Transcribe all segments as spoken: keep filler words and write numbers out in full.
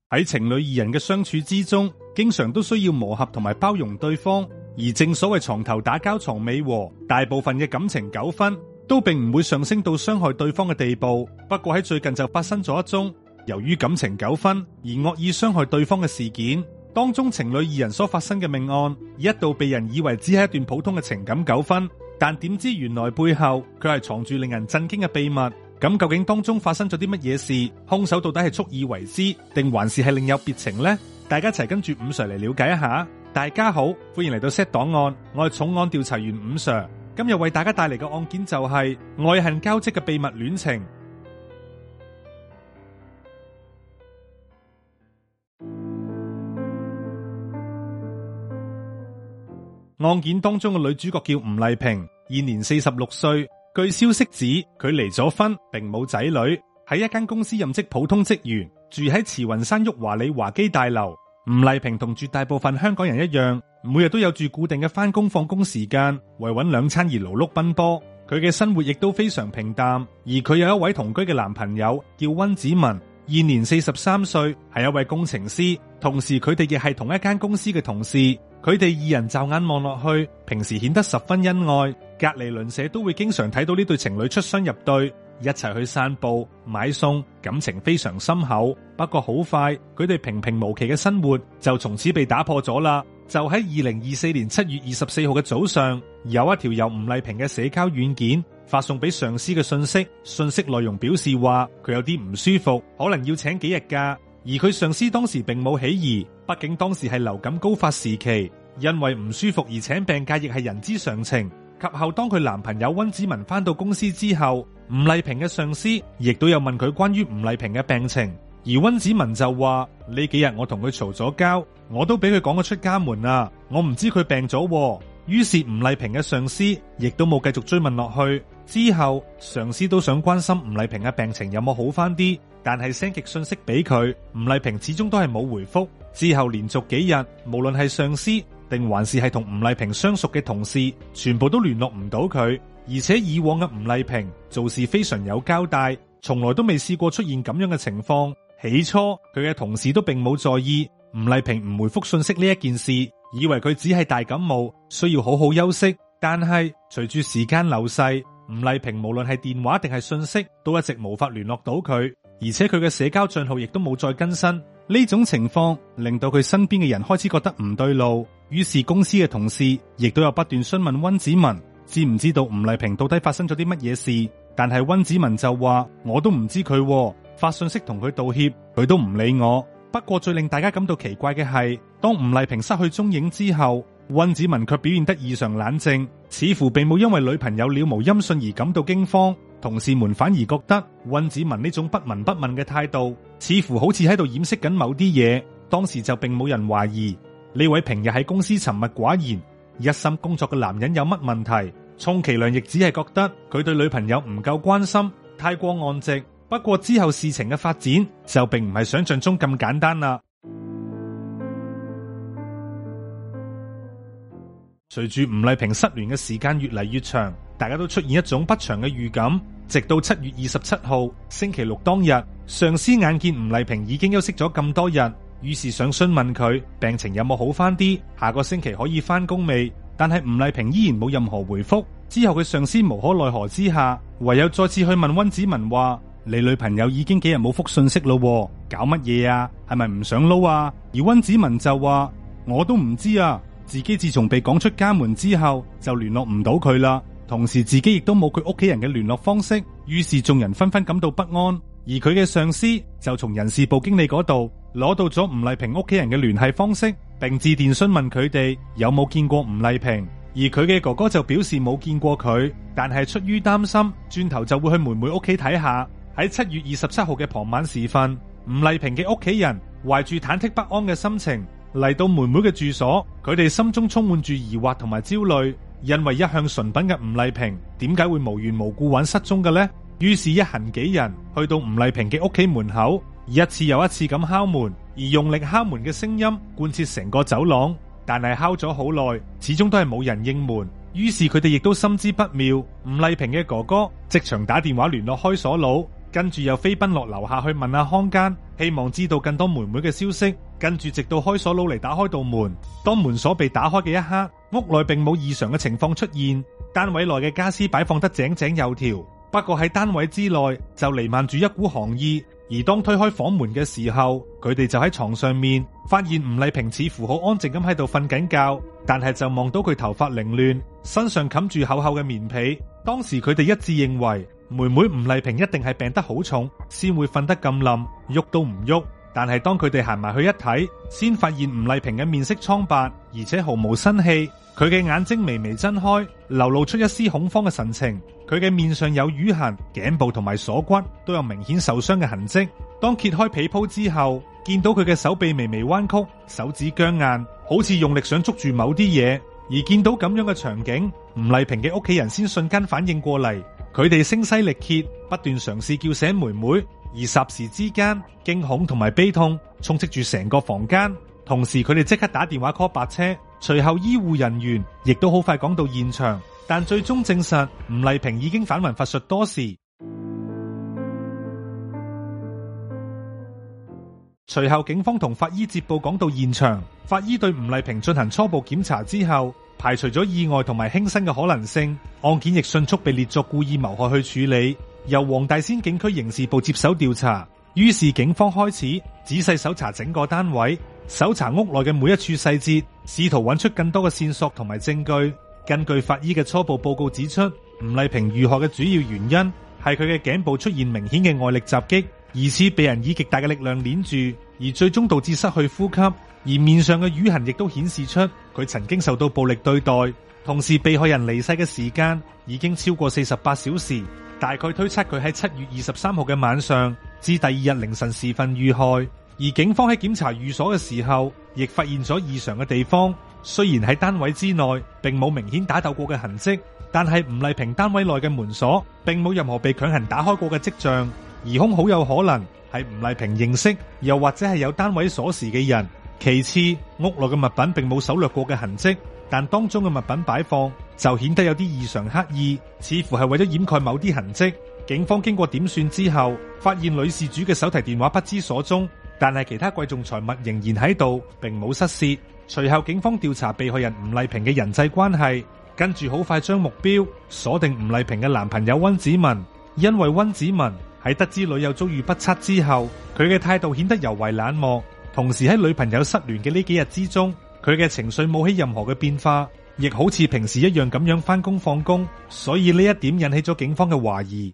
喺情侶二人嘅相處之中，經常都需要磨合同埋包容對方，而正所謂床頭打交床尾和，大部分嘅感情糾紛都並唔會上升到傷害對方嘅地步。不過喺最近就發生咗一宗由於感情糾紛而惡意傷害對方嘅事件，當中情侶二人所發生嘅命案，一度被人以為只係一段普通嘅情感糾紛，但點知原來背後佢係藏住令人震驚嘅秘密。咁究竟當中發生咗啲乜嘢事？兇手到底係蓄意為之，定還是係另有別情呢？大家一齊跟住五 Sir 嚟了解一下。大家好，歡迎嚟到 Z 檔案，我係重案調查員五 Sir。今日為大家帶嚟嘅案件就係愛恨交織嘅秘密戀情。案件當中嘅女主角叫吳麗萍，現年四十六歲。據消息指，佢離咗婚，並冇仔女，喺一間公司任職普通職員，住喺慈雲山旭華里華基大樓。吳麗萍同絕大部分香港人一樣，每日都有住固定嘅返工放工時間，為揾兩餐而勞碌奔波。佢嘅生活亦都非常平淡，而佢有一位同居嘅男朋友叫溫子文，現年四十三歲，係一位工程師，同時佢哋亦係同一間公司嘅同事。佢哋二人驟眼望落去，平時顯得十分恩愛，隔籬鄰舍都會經常睇到呢對情侶出雙入對，一齊去散步、買餸，感情非常深厚。不過好快，佢哋平平無奇嘅生活就從此被打破咗啦。就喺二零二四年七月二十四號嘅早上，有一條由吳麗萍嘅社交軟件發送俾上司嘅信息，信息內容表示話佢有啲唔舒服，可能要請幾日假。而佢上司當時並冇起疑，畢竟當時係流感高發時期，因為唔舒服而請病假亦係人之常情。及後當佢男朋友溫子文返到公司之後，吳麗萍嘅上司亦都有問佢關於吳麗萍嘅病情，而溫子文就話呢幾日我同佢嘈咗交，我都俾佢趕咗出家門啊，我唔知佢病咗。於是吳麗萍嘅上司亦都冇繼續追問落去。之後上司都想關心吳麗萍嘅病情有冇好翻啲，但係 send 極信息俾佢，吳麗萍始終都係冇回覆。之後連續幾日，無論係上司定還是係同吳麗萍相熟嘅同事，全部都聯絡唔到佢。而且以往嘅吳麗萍做事非常有交代，從來都未試過出現咁樣嘅情況。起初佢嘅同事都並冇在意吳麗萍唔回覆信息呢一件事，以為佢只係大感冒，需要好好休息。但係隨住時間流逝，吳麗萍無論係電話定係信息都一直無法聯絡到佢，而且佢嘅社交賬號亦都冇再更新。呢種情況令到佢身邊嘅人開始覺得唔對路，於是公司嘅同事亦都有不斷詢問溫子文知唔知道吳麗萍到底發生咗啲乜嘢事。但係溫子文就話我都唔知佢，發信息同佢道歉，佢都唔理我。不過最令大家感到奇怪嘅係，當吳麗萍失去蹤影之後，溫子文卻表現得異常冷靜，似乎並冇因為女朋友了無音訊而感到驚慌。同事們反而覺得溫子文呢種不聞不問嘅態度，似乎好似喺度掩飾緊某啲嘢。當時就並冇人懷疑呢位平日喺公司沉默寡言、一心工作嘅男人有乜問題。充其量亦只係覺得佢對女朋友唔夠關心，太過岸直。不過之後事情嘅發展就並唔係想象中咁簡單啦。隨住吳麗萍失聯嘅時間越嚟越長，大家都出現一種不祥嘅預感。直到七月二十七號星期六當日，上司眼見吳麗萍已經休息咗咁多日，於是想詢問佢病情有冇好翻啲，下個星期可以翻工未？但係吳麗萍依然冇任何回覆。之後佢上司無可奈何之下，唯有再次去問溫子文話：你女朋友已經幾日冇覆信息咯，搞乜嘢啊？係咪唔想撈啊？而溫子文就話：我都唔知啊，自己自從被趕出家門之後就聯絡唔到佢啦，同時自己亦都冇佢屋企人嘅聯絡方式。於是眾人紛紛感到不安，而佢嘅上司就從人事部經理嗰度攞到咗吳麗萍屋企人嘅聯繫方式，並致電詢問佢哋有冇見過吳麗萍。而佢嘅哥哥就表示冇見過佢，但係出於擔心，轉頭就會去妹妹屋企睇下。喺七月二十七號嘅傍晚時分，吳麗萍嘅屋企人懷住忐忑不安嘅心情嚟到妹妹嘅住所，佢哋心中充滿住疑惑同埋焦慮，因為一向純品嘅吳麗萍點解會無緣無故玩失蹤嘅呢？於是一行幾人去到吳麗萍嘅屋企門口，一次又一次咁敲門，而用力敲門嘅聲音貫徹成個走廊。但係敲咗好耐，始終都係冇人應門。於是佢哋亦都心知不妙，吳麗萍嘅哥哥即場打電話聯絡開鎖佬， 跟住又飛奔落樓下去問阿康間，希望知道更多妹妹嘅消息。跟住直到開鎖佬嚟打開道門，當門鎖被打開嘅一刻，屋內並冇異常嘅情況出現，單位內嘅家私擺放得井井有條。不過喺單位之內就彌漫住一股寒意，而當推開房門嘅時候，佢哋就喺床上面發現吳麗萍似乎好安靜咁喺度瞓緊覺，但係就望到佢頭髮凌亂，身上冚住厚厚嘅棉被。當時佢哋一致認為妹妹吳麗萍一定係病得好重，先會瞓得咁冧，喐都唔喐。但係當佢哋行埋去一睇，先發現吳麗萍嘅面色蒼白，而且毫無生氣。佢嘅眼睛微微睜開，流露出一絲恐慌嘅神情。佢嘅面上有瘀痕，頸部同埋鎖骨都有明顯受傷嘅痕跡。當揭開被鋪之後，見到佢嘅手臂微微彎曲，手指僵硬，好似用力想捉住某啲嘢。而見到咁樣嘅場景，吳麗萍嘅屋企人先瞬間反應過嚟，佢哋聲嘶力竭，不斷嘗試叫醒妹妹。而霎時之間，驚恐同埋悲痛充斥住成個房間。同時佢哋即刻打電話 call 白車，隨後醫護人員亦都好快趕到現場，但最終證實吳麗萍已經返魂乏術多時。隨後警方同法醫接報趕到現場，法醫對吳麗萍進行初步檢查之後，排除咗意外同埋輕生嘅可能性，案件亦迅速被列作故意謀害去處理，由黃大仙警區刑事部接手調查。於是警方開始仔細搜查整個單位，搜查屋內嘅每一處細節，試圖揾出更多嘅線索同埋證據。根據法醫嘅初步報告指出，吳麗萍遇害嘅主要原因係佢嘅頸部出現明顯嘅外力襲擊，疑似被人以極大嘅力量鏈住，而最終導致失去呼吸。而面上嘅瘀痕亦都顯示出佢曾經受到暴力對待。同時被害人離世嘅時間已經超過四十八小時，大概推測佢喺七月二十三號嘅晚上至第二日凌晨時分遇害。而警方喺檢查寓所嘅時候，亦發現咗異常嘅地方。雖然喺單位之內並冇明顯打鬥過嘅痕跡，但係吳麗萍單位內嘅門鎖並冇任何被強行打開過嘅跡象，疑兇好有可能係吳麗萍認識又或者係有單位鎖匙嘅人。其次，屋內嘅物品並冇搜掠過嘅痕跡，但當中嘅物品擺放就顯得有啲異常刻意，似乎係為咗掩蓋某啲痕跡。警方經過點算之後，發現女事主嘅手提電話不知所蹤，但係其他貴重財物仍然喺度，並冇失竊。隨後警方調查被害人吳麗萍嘅人際關係，跟住好快將目標鎖定吳麗萍嘅男朋友溫子文，因為溫子文喺得知女友遭遇不測之後，佢嘅態度顯得尤為冷漠。同時喺女朋友失聯嘅呢幾日之中，佢嘅情緒冇起任何嘅變化，亦好似平時一樣咁樣返工放工，所以呢一點引起咗警方嘅懷疑。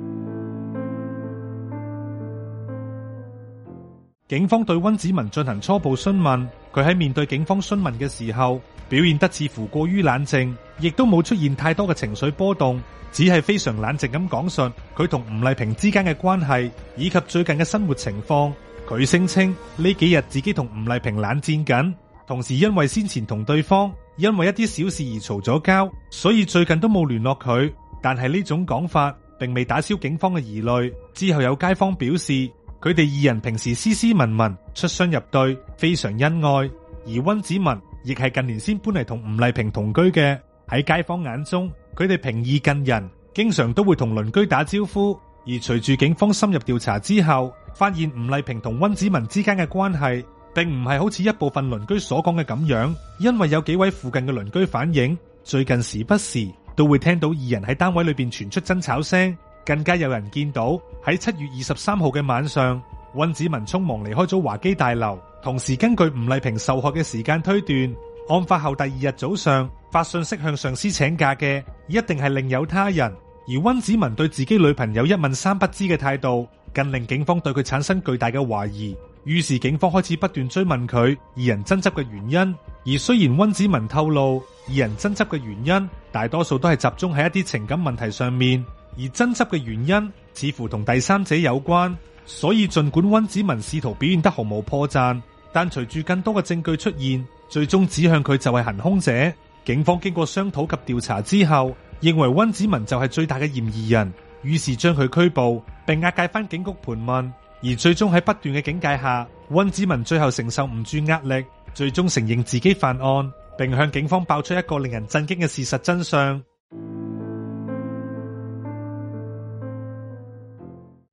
警方對溫子文進行初步詢問，佢喺面對警方詢問嘅時候，表現得似乎過於冷靜，亦都冇出現太多嘅情緒波動，只係非常冷靜咁講述佢同吳麗萍之間嘅關係以及最近嘅生活情況。佢聲稱呢幾日自己同吳麗萍冷戰緊，同時因為先前同對方因為一啲小事而嘈咗交，所以最近都冇聯絡佢。但係呢種講法並未打消警方嘅疑慮。之後有街坊表示，佢哋二人平時斯斯文文，出雙入對，非常恩愛。而溫子文亦係近年先搬嚟同吳麗萍同居嘅。喺街坊眼中，佢哋平易近人，經常都會同鄰居打招呼。而隨住警方深入調查之後，發現吳麗萍同溫子文之間嘅關係並唔係好似一部分鄰居所講嘅咁樣，因為有幾位附近嘅鄰居反映，最近時不時都會聽到二人喺單位裏邊傳出爭吵聲，更加有人見到喺七月二十三號嘅晚上，溫子文匆忙離開咗華基大樓。同時根據吳麗萍受害嘅時間推斷，案發後第二日早上發信息向上司請假嘅一定係另有他人。而溫子文對自己女朋友一問三不知嘅態度，更令警方對佢產生巨大嘅懷疑。於是警方開始不斷追問佢二人爭執嘅原因。而雖然溫子文透露二人爭執嘅原因大多數都係集中喺一啲情感問題上面，而爭執嘅原因似乎同第三者有關。所以盡管溫子文試圖表現得毫無破綻，但隨住更多嘅證據出現，最終指向佢就係行兇者。警方經過商討及調查之後，認為溫子文就係最大嘅嫌疑人，於是將佢拘捕並押解返警局盤問。而最終喺不斷嘅警戒下，溫子文最後承受唔住壓力，最終承認自己犯案，並向警方爆出一個令人震驚嘅事實真相。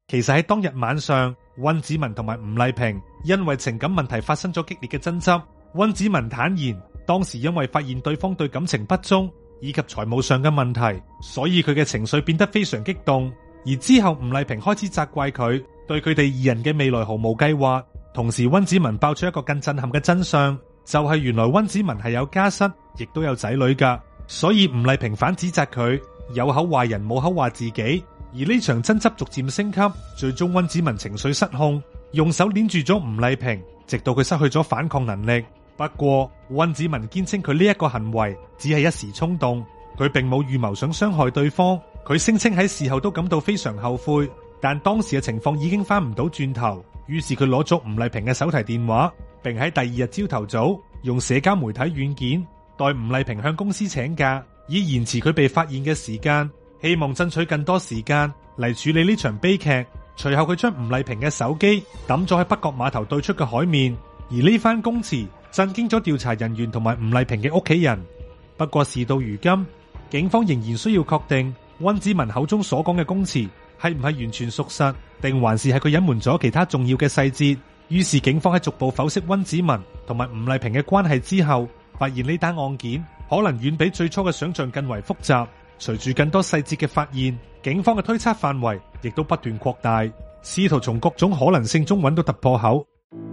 其實喺當日晚上，溫子文同埋吳麗萍因為情感問題發生咗激烈嘅爭執。溫子文坦言，當時因為發現對方對感情不忠以及財務上嘅問題，所以佢嘅情緒變得非常激動。而之後吳麗萍開始責怪佢，對佢哋二人嘅未來毫無計劃。同時溫子文爆出一個更震撼嘅真相，就係原來溫子文係有家室，亦都有仔女噶。所以吳麗萍反指責佢有口話人，冇口話自己。而呢場爭執逐漸升級，最終溫子文情緒失控，用手鏈住咗吳麗萍，直到佢失去咗反抗能力。不過溫子文堅稱佢呢一個行為只係一時衝動，佢並冇預謀想傷害對方。佢聲稱喺事後都感到非常後悔，但當時嘅情況已經翻唔到轉頭。於是佢攞咗吳麗萍嘅手提電話，並喺第二日朝頭早用社交媒體軟件代吳麗萍向公司請假，以延遲佢被發現嘅時間。希望爭取更多時間嚟處理呢場悲劇。隨後佢將吳麗萍嘅手機抌咗喺北角碼頭對出嘅海面，而呢番供詞震驚咗調查人員同埋吳麗萍嘅屋企人。不過事到如今，警方仍然需要確定溫子文口中所講嘅供詞係唔係完全屬實，定還是係佢隱瞞咗其他重要嘅細節。於是警方喺逐步剖析溫子文同埋吳麗萍嘅關係之後，發現呢單案件可能遠比最初嘅想象更為複雜。隨住更多細節嘅發現，警方嘅推測範圍亦都不斷擴大，試圖從各種可能性中揾到突破口。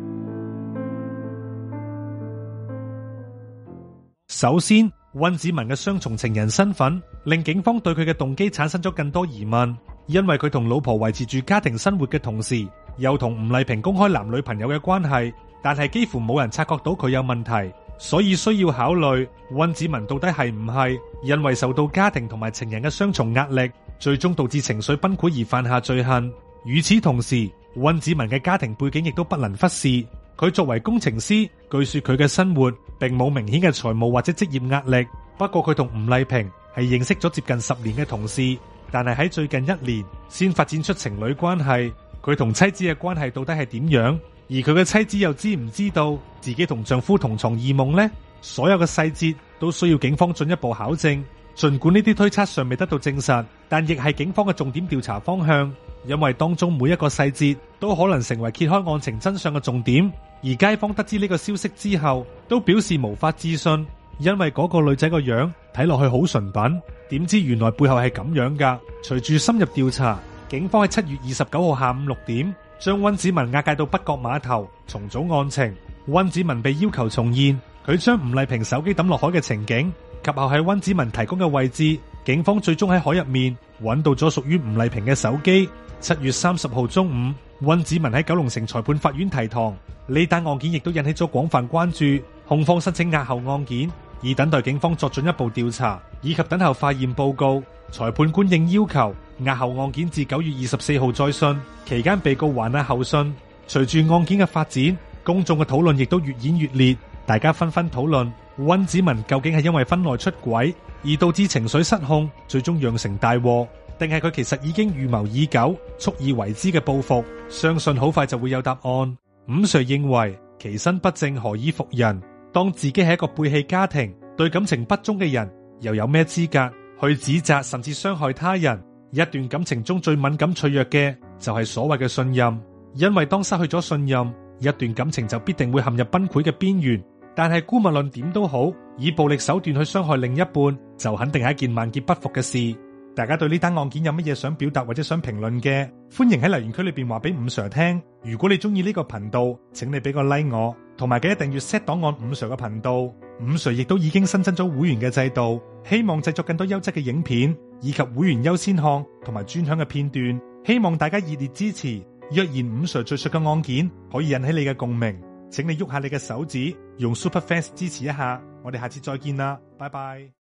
首先，溫子文嘅雙重情人身份令警方對佢嘅動機產生咗更多疑問，因為佢同老婆維持住家庭生活嘅同時，又同吳麗萍公開男女朋友嘅關係，但係幾乎冇人察覺到佢有問題。所以需要考慮溫子文到底係唔係因為受到家庭同埋情人嘅雙重壓力，最終導致情緒崩潰而犯下罪行。與此同時，溫子文嘅家庭背景亦都不能忽視。佢作為工程師，據說佢嘅生活並冇明顯嘅財務或者職業壓力。不過佢同吳麗萍係認識咗接近十年嘅同事，但係喺最近一年先發展出情侶關係。佢同妻子嘅關係到底係點樣？而佢嘅妻子又知唔知道自己同丈夫同床異夢呢？所有嘅細節都需要警方進一步考證。盡管呢啲推測尚未得到證實，但亦係警方嘅重點調查方向，因為當中每一個細節都可能成為揭開案情真相嘅重點。而街坊得知呢個消息之後，都表示無法置信，因為嗰個女仔個樣睇落去好純品，點知原來背後係咁樣噶。隨住深入調查，警方喺七月二十九號下午六點，將溫子文押解到北角碼頭重組案情。溫子文被要求重現佢將吳麗萍手機抌落海嘅情景，及後喺溫子文提供嘅位置，警方最終喺海入面揾到咗屬於吳麗萍嘅手機。七月三十號中午，溫子文喺九龍城裁判法院提堂，呢單案件亦都引起咗廣泛關注。控方申請押後案件，以等待警方作進一步調查，以及等候化驗報告。裁判官應要求押後案件至九月二十四號再訊，期間被告還押候訊。隨住案件嘅發展，公眾嘅討論亦都越演越烈，大家紛紛討論溫子文究竟係因為婚內出軌而導致情緒失控，最終釀成大禍，定係佢其實已經預謀已久、蓄意為之嘅報復？相信好快就會有答案。伍 Sir 認為其身不正何以復人？當自己係一個背棄家庭、對感情不忠嘅人，又有咩資格去指責甚至傷害他人？一段感情中最敏感脆弱嘅就係所謂嘅信任，因為當失去咗信任，一段感情就必定會陷入崩潰嘅邊緣。但係姑勿論點都好，以暴力手段去傷害另一半，就肯定係一件萬劫不復嘅事。大家對呢單案件有乜嘢想表達或者想評論嘅，歡迎喺留言區裏邊話俾伍 Sir 聽。如果你中意呢個頻道，請你俾個 like 我，同埋記得訂閱 set 檔案伍 Sir 嘅頻道。伍 Sir 亦都已經新增咗會員嘅制度，希望製作更多優質嘅影片，以及會員優先看同埋專享嘅片段。希望大家熱烈支持。若然伍 Sir 敘述嘅案件可以引起你嘅共鳴，請你喐下你嘅手指，用 Super Fans 支持一下。我哋下次再見啦，拜拜。